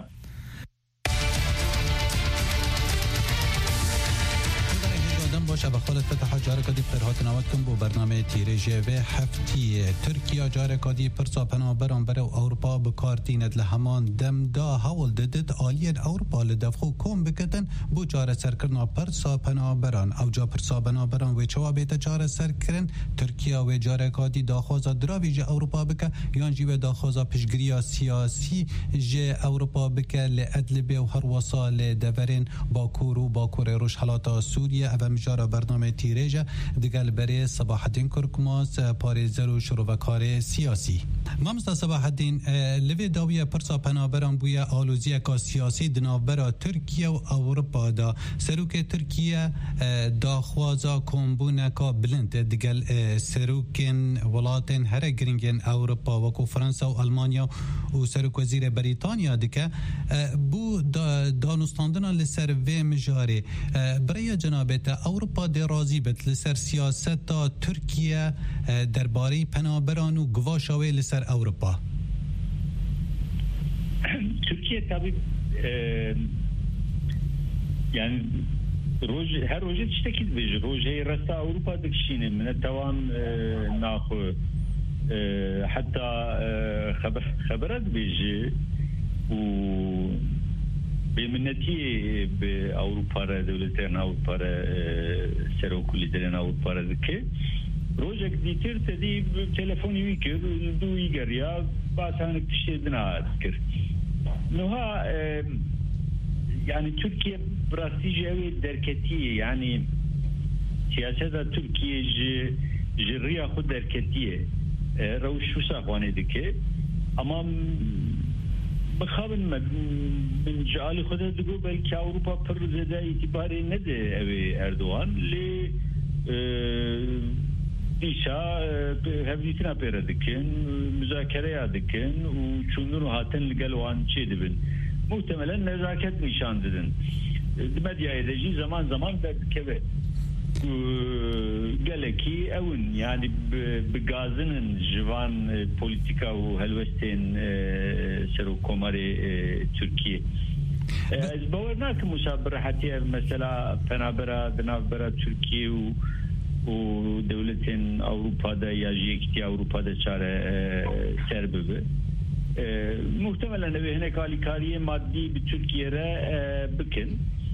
باشه به خالد فتح جارکادی فرهات نواتکن بو برنامه تیریجه و هفتی ترکیه جارکادی پرسا پنابران بره اروپا بکارتیند لهمان دم دا هول ددد آلین اروپا لدفخو کم بکتن بو جار سرکرنا پرسا پنابران او جا پرسا پنابران و چوابیت جار سرکرن ترکیه و جارکادی داخوازا دراوی جه اروپا بکه یانجی و داخوازا پشگریا سیاسی جه اروپا بکه لعدلبه و هر وصال دورین باکور و باکور روش حالاتا سوریه او مجار برنامه تیریجه دیگل برای صباح الدین کرکماس پاریزر و شروعکار سیاسی مامستا صباح الدین لوی داویه پرسا پنابران بویا آلوزیه که سیاسی دنابرا ترکیه و اروپا دا سروک ترکیه داخوازا کمبونه که بلند دیگل سروکن ولاتن هر گرینگن اروپا وکو فرانسا و المانیا و سروک وزیر بریتانیا دیگه بو دانستاندنا لسر و مجاره برای جنابت اروپا دی رازی بت لسر سیاست ترکیه درباره پنابران و گواشاوی لسر اروپا. ترکیه tabii yani her roje tiştekil beji roje rasta Avrupa dikşine من توان ناخو حتى خبرات بيجي و بمنتي بأوروبا دولتين أوروبا سروق لدرين أوروبا ذكي روجك ديتر تدي تلفوني ويكر دو يجريا باسانك تشتدنا أذكر نوها يعني تركيا براستيجي أوي دركتية يعني سياسة تركيا جريا خود دركتية روش شو ساقواني ذكي أمام بخابن من جعل خدا دقو بلکه اروپا پر زده اعتباری نده اوی اردوان لی دیشا هفدیتنا پیره دکن مذاکره یا دکن و چوندون و هاتن لگلوان چه دبن محتملا نزاکت نشان ددن مدیای دجی زمان دکه geleki evin yani begazının jivan politika و هلوستين سرو كوماري تركيا از باور ناكم مشابه حتى مثلا بنابرا تركيا و دولتين اوروبا دا ياجيكتي اوروبا دا چاره سربه muhtemelen ve hene alikariye maddi bir Türkiye'ye bakın.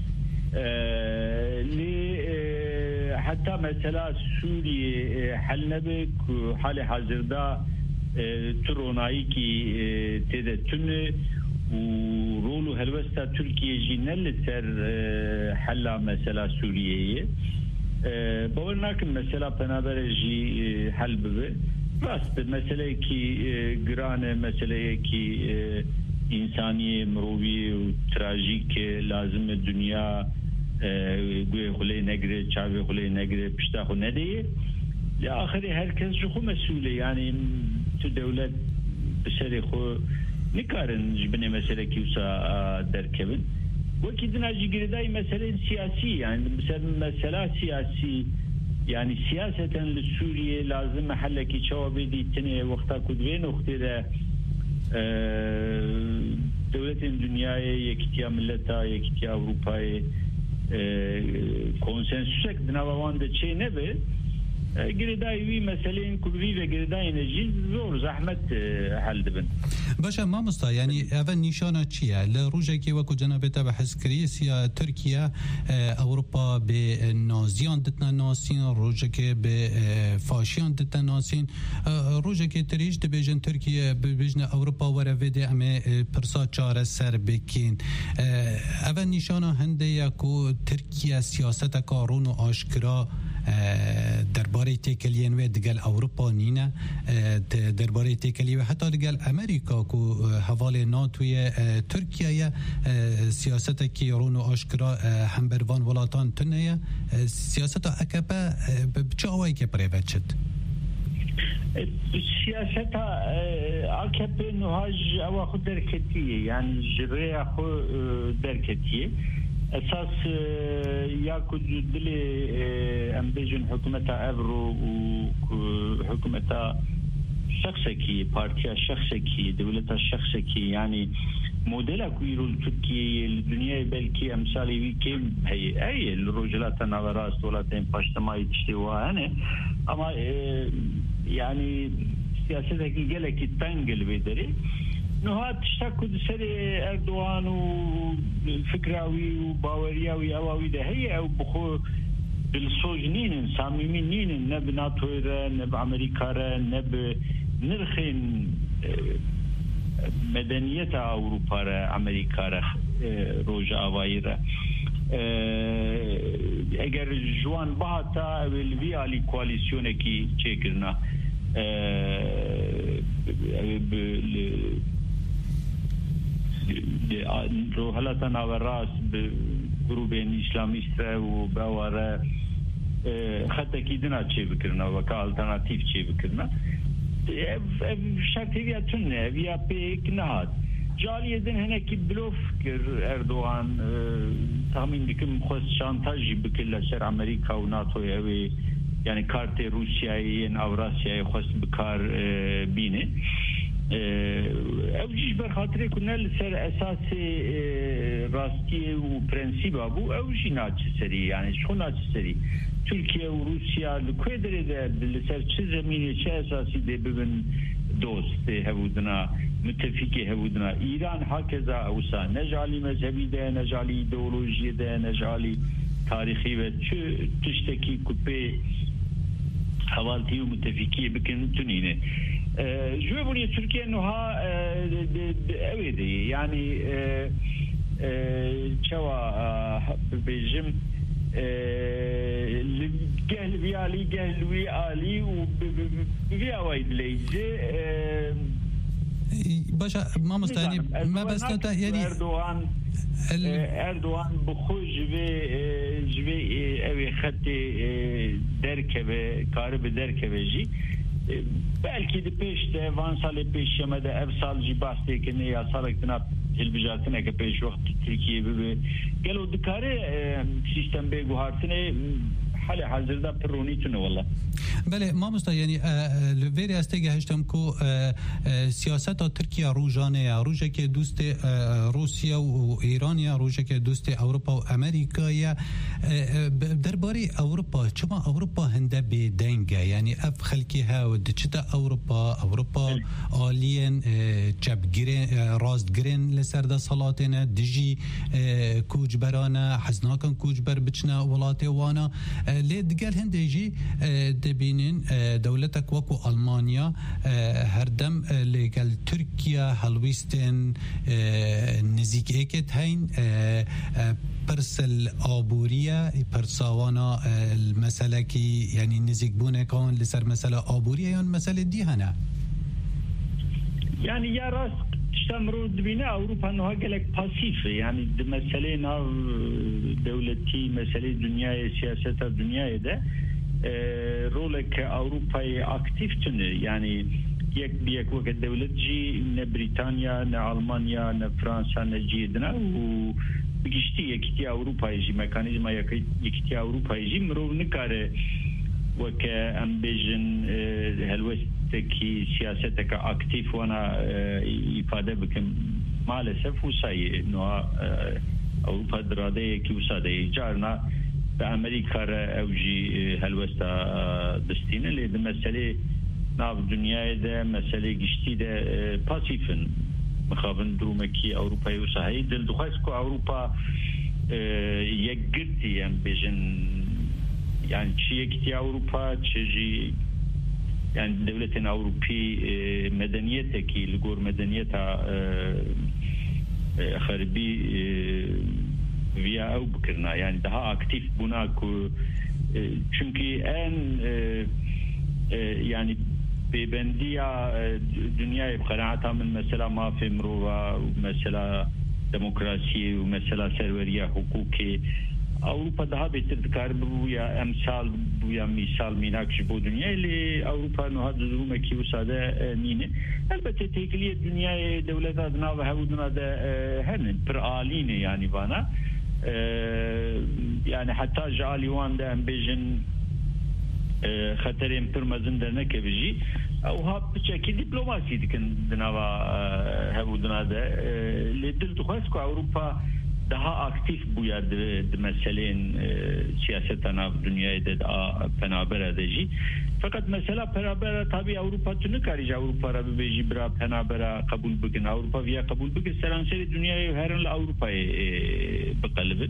Hatta mesela Suriye halnebe hali hazırda Turonayı ki tedetünü rolü helvesta Türkiye jinelle ser halla mesela Suriye'yi bavarnakin mesela penabereci halbebe rast mesele ki grane mesele ki insani mrovi trajik lazım dünya güye hule negre çave hule negre pişta hu ne diye ya ahiri herkes şu mesulü yani tu devlet bişeri hu nikarın jibine mesele ki usa derkebin وكي دناجي قرداي مسألة سياسية يعني مثلا سياسي يعني سياسة للسورية لازم محلكي شوابي دي تنه وقتا كدوين وقتا ده دولة الدنيا يكتيا ملتا يكتيا أوروباي كونسنسوسك دناوان ده چه نبه قرداي وي مسألة كدوي و قرداي نجي زور زحمت حل دبن باشا ما مستا يعني اول نشانه چیه لروجه که وکو جناب تا بحث کری سیا ترکیه اوروپا به نازیان دتنا ناسین روجه که به فاشیان دتنا ناسین روجه که تریج دبیجن ترکیه ببیجن اوروپا وره ویده امه پرسا چاره سر بکین اول نشانه هنده یکو ترکیه سیاست کارون و آشکرا درباره تکلیه و دگل اوروپا نینه درباره تکلیه و حتی دگل امریکا که حوال ناتوی ترکیه سیاست که رون و آشکرا همبروان ولاتان تنه سیاست اکبه چه آوائی که پریوت شد؟ سیاست اکبه نهاج اوا خود درکتیه یعنی جره خود درکتیه اساس ياكو دل امبيجن حكومه ابرو وحكومه شخصكي بارتيا شخصكي دوله شخصكي يعني موديل كويرو تركيا الدنيا بلكي امثالي ويكيم هي الرجلات ناراست ولا تم باشتماي تشتوا انا اما يعني سياستك جلك تنقل بدري نهاد تشتكوا سري اردوغان وفكراوي وباورياوي اواوي ده هي او بخو بالسوجنين صاممين نب ناتو نب امريكا نب نرخين مدنية اوروبا امريكا روج اوايرا اگر جوان باتا الفي علي كواليسيون كي تشيكرنا روحلتا ناوراس بگروبین اسلامیست و باوره خطا کیدنا چه بکرنا و که آلترناتیف چه بکرنا شرطی ویا تنه ویا پیک نهاد جالیه دن هنه کی بلوف کر اردوغان تامین دکم خواست شانتاجی بکر لسر امریکا و ناتو اوی یعنی کارت روسیایی و اوراسیایی خواست بکار بینه اوجيش برخاطر كنا لسر اساس راستي وبرنسيب ابو اوجي ناچسري يعني شو ناچسري تركيا وروسيا لكويدر ده لسر چه زمينه چه اساسي ده ببن دوست هودنا متفقي هودنا ايران هكذا اوسا نجالي مذهبي ده نجالي ايديولوژي ده نجالي تاريخي و تشتكي كوبي حوالتي ومتفقي بكن تنينه جوابوني تركيا نها اويدي يعني شوا بيجم الجهل بيالي جهل ويالي وبيا وايد ليجي باشا ما مستعني ما بس يعني اردوغان بخوش جوي اوي خطي دركبه كارب دركبه جي belki de peşte vansale peşemede ev salcı bastı ne ya salıktına hilbijatına ki peş vakti Türkiye gibi gel o dikare sistem be guhartine حال حاضر دا پرونیتونه والله. بله ما مستا یعنی لویری استگه هشتم کو سیاست ترکیه روزانه روزه که دوست روسیه و ایرانیه روزه که دوست اروپا و امریکایه درباره اروپا چما اروپا هنده به دنگه یعنی اف خلکی ها و دچتا اروپا آلین چپگیرین راستگیرین لسرده صلاتینه دجی کوچبرانه حزناکن کوچبر بچنه ولاتی وانا لیدگل هنده جی دبینین دولتک وکو آلمانیا هردم لگل ترکیه هلویستن نزیک ایکت هین پرسل آبوریه پرساوانا المسئله کی یعنی نزیک بونه کان لسر مسئله آبوریه یا مسئله دیهنه يعني يا راس تمرد بنا أوروبا أنها قالك باسيف يعني مسألة نار دولتي مسألة دنيا سياسة الدنيا ده رولك أوروبا أكتيف يعني يك وقت دولة جي ن بريطانيا ن ألمانيا ن فرنسا ن جيدنا وبيجتي يكتي أوروبا يجي ميكانيزما يكتي أوروبا يجي مرو نكاره وكأمبيجن هلوستكي سياستك أكتيف وانا إفادة بكم مالسف وساي إنه أوروبا درادية كي وسادة جارنا بأمريكا أوجي هلوستا دستين اللي ده مسألة ناف دنيا ده مسألة جشتي ده باسيفن مخابن درومكي أوروبا يوساهي دل دخاسكو أوروبا يقرتي أمبيجن يعني شيء كتير أوروبا تجي يعني دولة أوروبية مدنيتها كي لجور مدنيتها خربي via أو بكرنا يعني ده أكتيف بناكو çünkü en يعني ببندية دنيا بقناعتها من مسألة ما في مروة ومسألة ديمقراطية ومسألة سرورية حقوقي أوروبا ده بتذكر بويا أمثال بويا مثال ميناكش بو دنيا اللي أوروبا إنه هذا الظلم كي وسادة نينه البته تكلية الدنيا دولة ناوها ودنا ده هن برآلين يعني بانا يعني حتى جالي وان ده أمبيجن خطرين برمزن ده نكبجي أو ها بشكل دبلوماسي دكن دناوا هودنا ده لدل تخصكو أوروبا daha aktif bu yerde meselenin siyasetine dünyada penaber edici. Fakat mesela penaber tabii Avrupa tünü karıcı Avrupa Arabi beji bira penaber kabul bugün Avrupa veya kabul bugün seranseri dünyayı her Avrupa'yı bekalbin.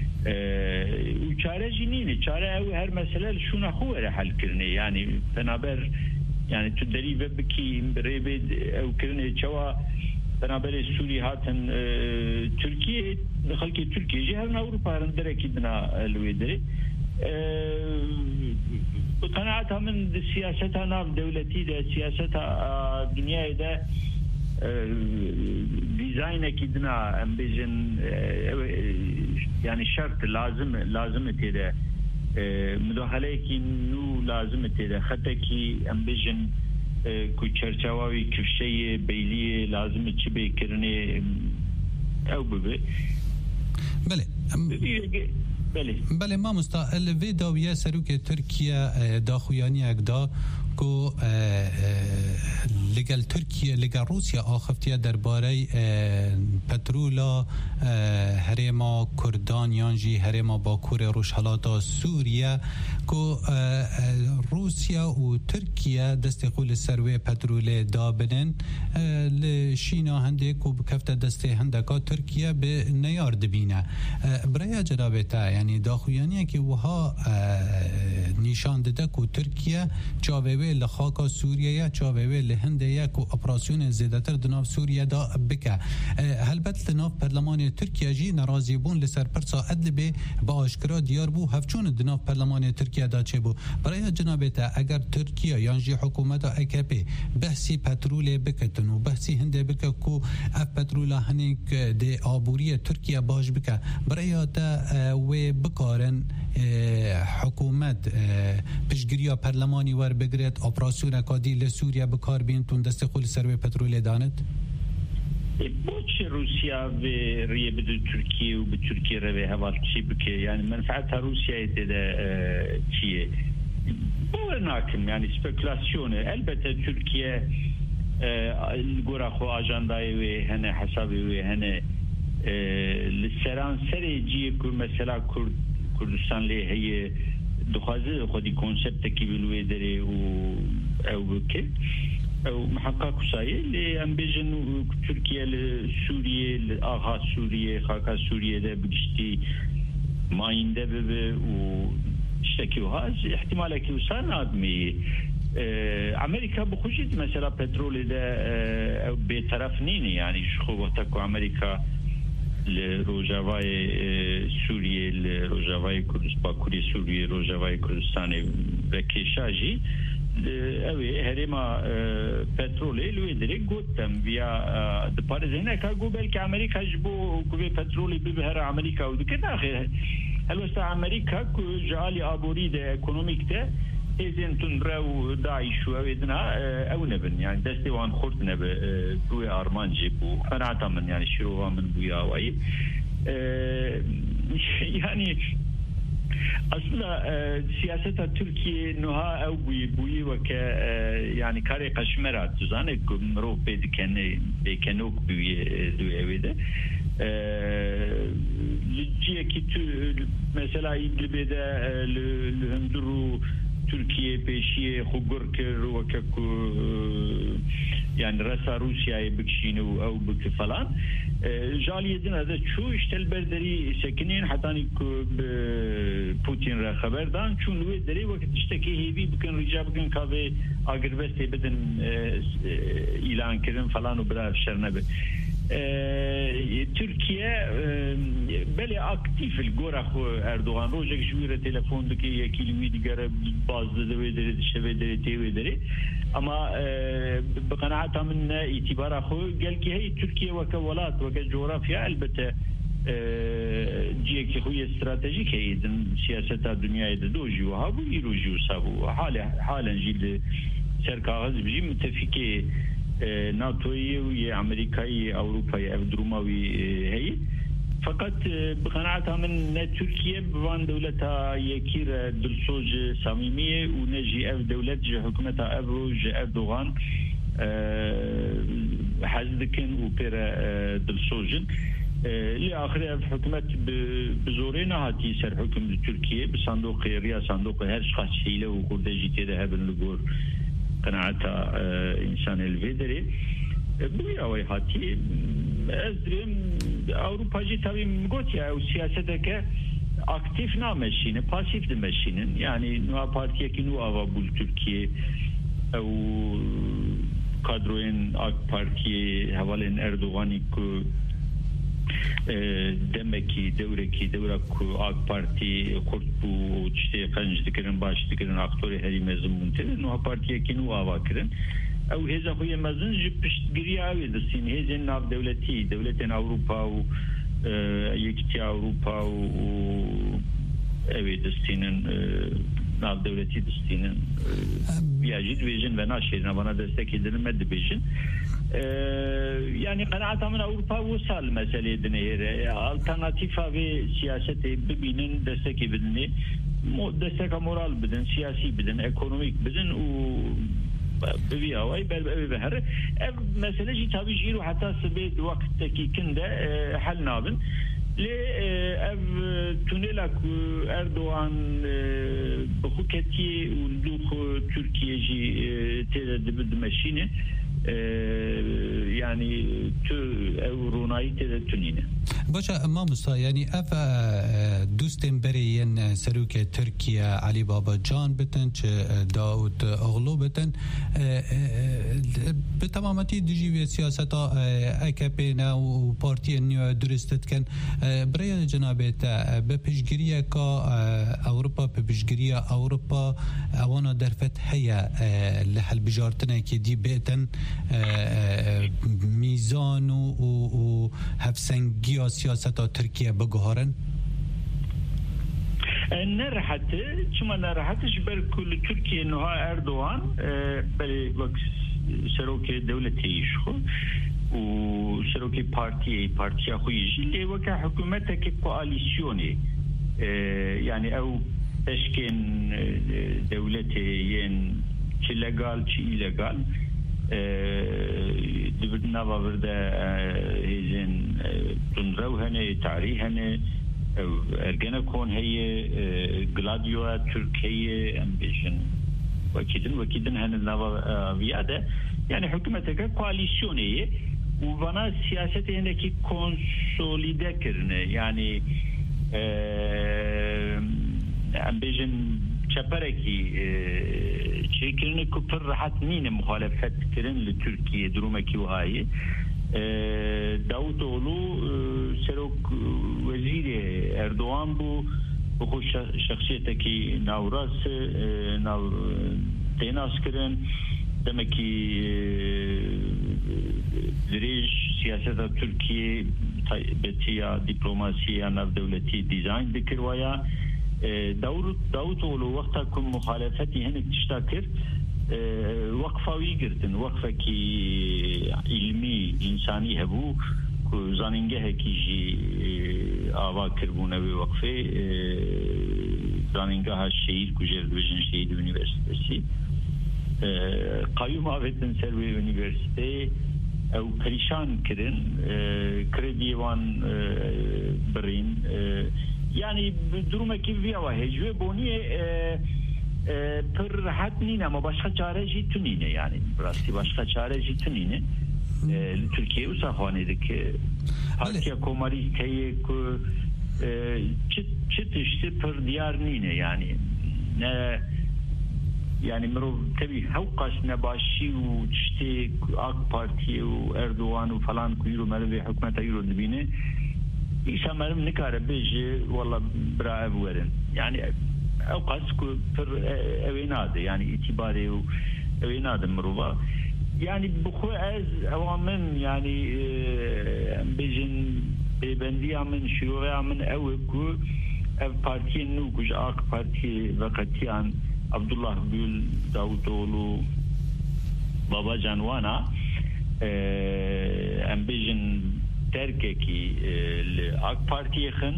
Çare jinini çare her mesele şuna huve hal kirne yani penaber yani tüderi ve biki rebe ev kirne çava بنابراین سوری هاتن ترکیه خلکی ترکیه جهان اروپا رندره کدنا لویدری قناعتها من سیاستها ناف دولتی ده سیاستها دنیای ده دیزاین کدنا امبیجن yani şart lazım تیده مداخله کی نو لازم تیده حتی کی امبیجن کوی چرچاوی کفشی بیلی لازم چی بکرنه او ببه بله ما مستقل ویداویه سروک ترکیه داخویانی اگدا کو لگل ترکیه لگل روسیا آخفتیه درباره پترولا هرما کردان یانجی هرما باکور روشحالاتا سوریه کو روسیا و ترکیه دست قول سروی پترول دابنن لشینا هنده کو بکفت دست هندکا ترکیه به نیار دبینه برای جنابتا یعنی داخویانیه که وها نشان داده کو ترکیه چاوه لخاکا سوریه چاوه لهنده کو اپراسیون زیادتر دناف سوریه دا بکه هلبت لناف پرلمان ترکیه جی نرازی بون لسر پرسا عدل به با آشکرا دیار بو هفچون دناف پرلمان ترکیه دا چه بو برای جنابتا اگر ترکیه یانجی حکومت AKP بحثی پترول بکتن و بحثی هنده بکه کو اف پترول هنیک ده آبوری ترکیه باش بکه برای تا و بکارن حکومت پشگیریا پرلمانی ور بگرد اپراسیون کادی لسوریا بکار بین تون دست خول سروی پترول دانت بوش روسيا بريه بده تركيا وبتركيا ربي هذا الشيء بك يعني منفعتها روسيا يتدا شيء بو ناكم يعني سبيكولاسيون البته تركيا الجورا خو اجنداي هنا حسابي هنا للسران سريجي كل مثلا كردستان لي هي دخازه خودي كونسبت كي بلوي دري او بك او محقق ساي اللي ام بيجن تركيا لسوريا لاغا سوريا خاكا سوريا ده بجتي ماينده به و اشتكيوا هذا احتمال كي وصل ادمي امريكا بخوجت مثلا بترول ده او بطرف نيني يعني شخو وقتكو امريكا لروجاوای سوریه لروجاوای کردستان کوری سوریه روجاوای کردستان بکشاجی اوی هرما پترول لوی درک گفتم بیا د پارزینه کا گوبل که امریکا جبو کوی پترول ببهر امریکا و دکه داخل هلوستا امریکا کو جالی ابوری ده اکونومیک ده إذن تنرو داعش وإذنا أو نبن يعني دستوان خرد نب بوي أرمان جيبو أنا من يعني شروها من بويا وعي يعني أصلا سياسة تركيا نها أو بوي وك يعني كاري قشمرات تزانك مرو بيكنوك بوي دوي أويدا لجيه كي مثلا يقلبدا لهندرو تركيا بيشيه خوغركر وككو يعني رسا روسيا بكشينو او بكفلان جاليدين هذا شو اشتل بردري ساكنين حتى بوتين را خبردان چون لوي دري وقت اشتكي هيبي بكن رجا بكن كافي اغربستي بدن اعلان كرن فلان وبرا شرنبه تركيا بله اكتيف الجورا خو اردوغان روجك جويره تليفون دكي يكيلوي ديغره باز دويدري شبيدري تيويدري اما بقناعتها من اعتبار خو قال كي هي تركيا وكولات وكجغرافيا البته جيك خويا استراتيجيك هي سياسه الدنيا دوجي وهابو يروجي وسابو حالا جيل سركاغز بيجي متفقه ناتوي ويا امريكاي اوروباي افدروماوي هي فقط بقناعتها من تركيا بوان دولتها يكير دلسوج صميميه ونجي اف دولت حكومتها ابروج اردوغان حزدكن وبيرا دلسوجن لاخر حكومه بزورينا هاتي سر حكم تركيا بصندوق ريا صندوق هر شخصي له وكردجي تده هبن لغور قناعتها إنسان الفيدري بويا ويهاتي أزرم أوروبا جي تابي مقوتيا أو سياستك أكتيف نامشين باسيف دمشين يعني نوع بارتيا كي نوع أغابول تركيا أو كادروين أك بارتيا هوالين أردوغاني كو دمكي دورك آك بارتي خورتبو وچتي قنج دكرن باش دكرن اكتوري هري مزمون تل نوها بارتيا كي نوها واكرن او هزا خويا مزن جبشت قريا اوي دستين هزين ناف دولتين اوروبا و يكتي اوروبا و اوي دستين ناف دولتي دستين بياجد بيجن وناشيرنا وانا دستكي دلن مد بيجن يعني قناعتها من أوروبا وصل مسألة دنيا alternatifة في سياسة ببينن دستكي بدني دستك مورال بدن سياسي بدن ايكونوميك بدن و ببيها واي بهر مسألة جي تابي جيرو حتى سبيد وقت كي كندا حل نابن ل اف تونيلك اردوغان بخوكتي ولدوخ تركيا جي تدبد ماشينه يعني تو اوروناي تدتنينه باشا ما مستا يعني اف دوستن بريين سروك تركيا علي بابا جان بتن داود اغلو بتن بتمامتي دجي سياسة اكابينا وبارتي النيو درستت كان بريا جنابتا ببشجريا كا اوروبا ببشجريا اوروبا اوانا درفت هيا لحل بجارتنا كي دي بيتن ميزان و هفسنگی سیاست ترکیه بگهارن؟ نرحت چما نرحتش بر كل تركيا نها اردوغان بل وقت سروك دولتي شخو و سروکی پارتیا خویش لی وکا حکومت که کواليسيوني يعني او تشكين دولتي ين چی لگال چی ایلگال دبنا بابرده هیزن تنرو هنه تاریخ هنه ارگنه کون هی گلادیو ترکیه امبیشن وكيدن هن النظر وياده يعني حكومتك كواليسيونيه وبنا سياسته هناك كونسوليده كرنه يعني امبيجن شبركي شيكرنه كفر راحت نين مخالفت كرن لتركيا درومكي وهاي داوطولو سروك وزير اردوغان بو بخو شخصيتكي ناوراس ناو تيناس كرن دمكي دريج سياسة تركيا بتيا دبلوماسية ناف دولتي ديزاين دكروايا داوطولو وقتكم مخالفتي هنك تشتاكر وقفة ويقرتن وقفة كي علمي إنساني هبو زانينجه كي جي آوا كربونه وقفه زانينجه الشهيد كجر دوجن شهيد يونيفرسيتي قايم آفتن سروي يونيفرسيتي او پریشان کردن کردیوان برین يعني درومكي فيها وهجوه بوني پر حد نينا ما باشخا چاره جي تنينه يعني براسي باشخا چاره جي تنينه Türkiye usahanedeki partiya komari keye ku çıtıştı per diyar nine yani ne yani mero tabii havkas ne başı u işte AK Parti u Erdoğan falan kuyru merve hükümete yürü dibine İnsanlarım ne kadar beji valla bravo verin yani havkas ku per evinadı yani itibari u evinadı merova yani bu az awamen yani bejin bebendi amen şuure amen evku ev partinin kuj AK Parti vakatiyan Abdullah Gül Davutoğlu Babacan Wana bejin terkeki AK Parti'ye kın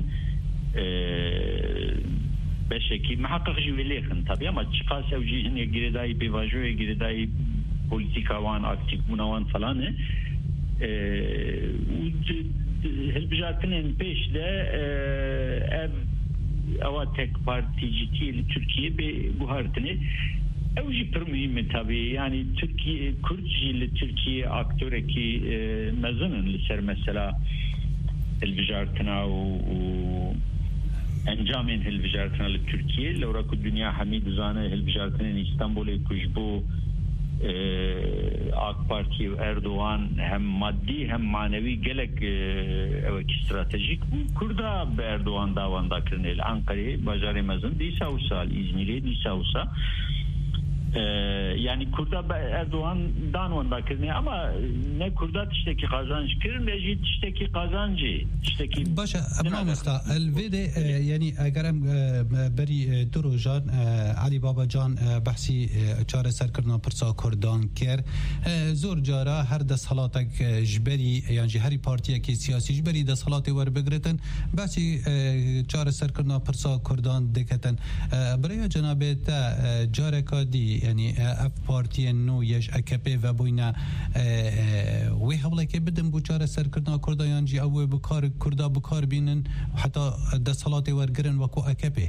beşeki muhakkak jüveliye kın tabii ama çıkar sevcihin ya giredayı bevajoya giredayı politika wan aktif bunawan falan helbijatının peşde ev ava tek particiliği Türkiye be buhartını evji per mühim tabii yani Türkiye Kürtçili Türkiye aktörü ki mezunun liser mesela helbijatına o encamen helbijatına Türkiye lawra dünya hamid zane helbijatının İstanbul'e kujbu AK Parti Erdoğan hem maddi hem manevi gelek evet stratejik kurda Erdoğan davanda kırnel Ankara'yı bacaramazın disa usal İzmir'e disa usa yani kurda Erdoğan'dan onda kırnel ama ne kurda tişteki kazanç kırın ne tişteki kazancı tişteki başa ama musta elvede yani egerem beri durujan Ali Babacan bahsi çare serkirna pirsa Kurdan ker zor jara her desahlatak jberi yani her partiye ki siyasi jberi desalatı var begreten bahsi çare serkirna pirsa Kurdan deketen buraya cenabet jare kadi يعني اف بارتي نو يش اكبي و بوينا وي حواله كي بدم بوچاره سرکردنا کردایان جی او بکار کردا بکار بینن حتی دسالات ورگرن وکو اکبي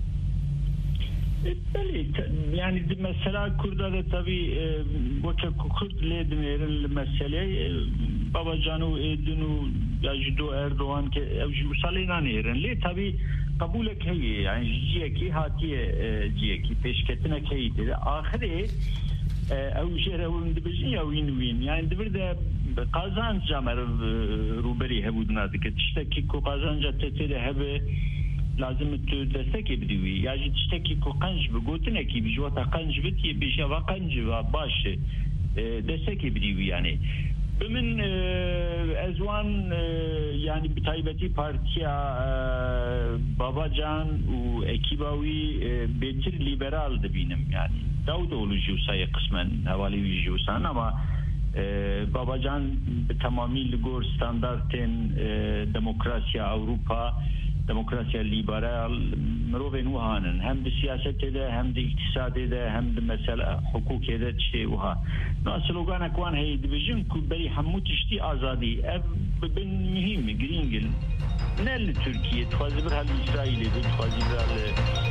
yani mesela Kurdada tabii vakit Kurd ledmeyerin mesele Babacan'ı edinu yajudu Erdoğan ke usalina neyerin tabii kabul ekheyi yani ciyeki hatiye ciyeki peşketine keydi ahire ev şerevun dibijin ya win yani dibirde kazanç camer ruberi hebudna diket işte ki kazanca tetede hebe lazım tu destek ediyor. Yani işte ki kanç bu gotine ki bir jota kanç bitiye bir şey vakanç ve baş destek ediyor yani. Ömün ezwan yani bir taybeti partiya Babacan u ekibawi betir liberal de benim yani. Davutoğlu jusaya kısmen havali jusan ama باباجان به تمامی لگور ستانداردین دموکراسیا اوروپا دموکراسیا لیبرال مروفين وهانن هم بالسياسة ده هم بالاقتصاد ده هم بمسألة حقوق ده شيء وها ناسلوغان أكوان هي ديفيجن كبري حمود تشتي آزادي بن مهم جرينجل نال تركيا تخاذ برها الإسرائيلي تخاذ برها